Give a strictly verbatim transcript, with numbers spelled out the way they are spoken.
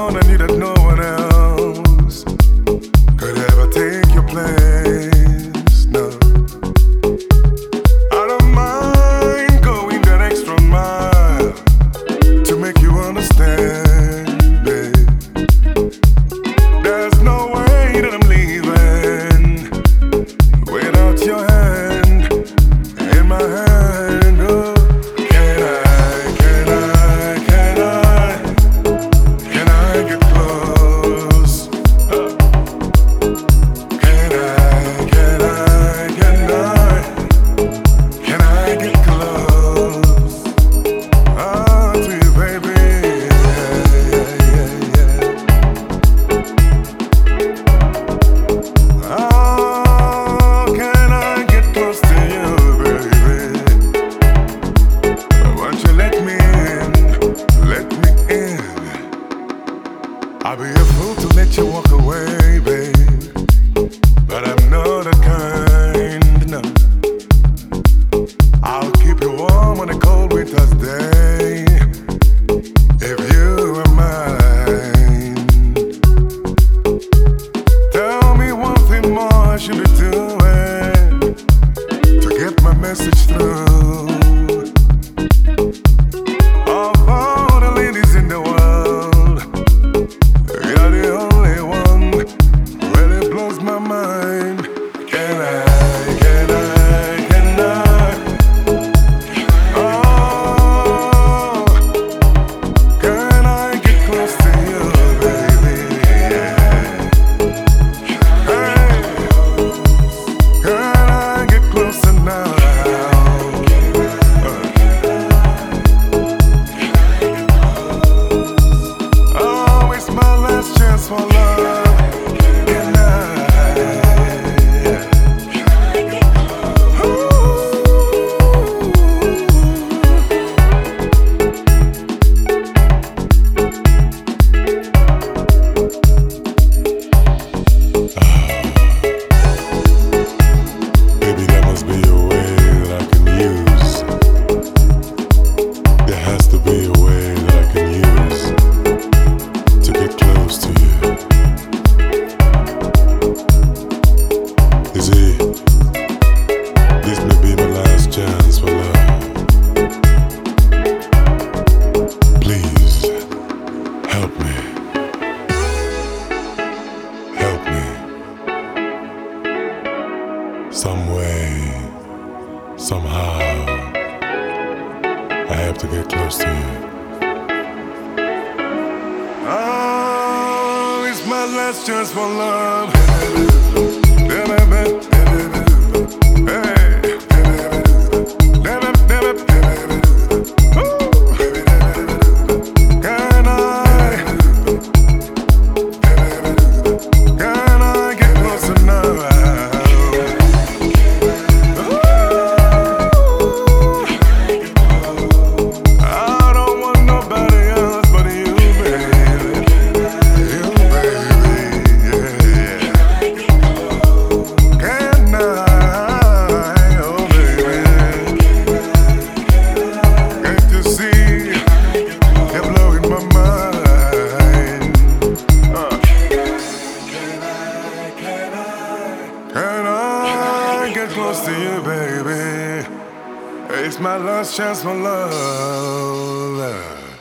on, I knew that no one else could ever take your place. No, I don't mind going that extra mile to make you understand, babe. There's no way that I'm leaving without your hand in my hand. Oh, can I, can I, can I, can I get close? Uh, Can I, can I, can I, can I get close? Oh, to you, baby. Yeah, yeah, yeah. Oh, can I get close to you, baby? Won't you let me in? Let me in. I'll be a fool to let you walk away, babe. But I'm not the kind, no. I'll keep you warm on a cold winter's day if you are mine. Tell me one thing more I should be doing to get my message through. Of all the ladies in the world, you're the only one really blows my mind. Can I, can I, can I? Oh, can I get close to you, baby? Yeah. Hey, can I get closer now? Oh, it's my last chance for love. Can I? Baby, there must be a way that I can use. There has to be a way that I can use to get close to you. You see, this may be my last chance for love. Please, help me. Help me. Some way, somehow, I have to get close to you. Oh, it's my last chance for love. Hey. Can I, can I get closer now? I don't want nobody else but you, baby. You, baby, yeah. Can I, oh baby? Can't you see you're blowing my mind? Uh. Can I get close to you, baby? It's my last chance for love.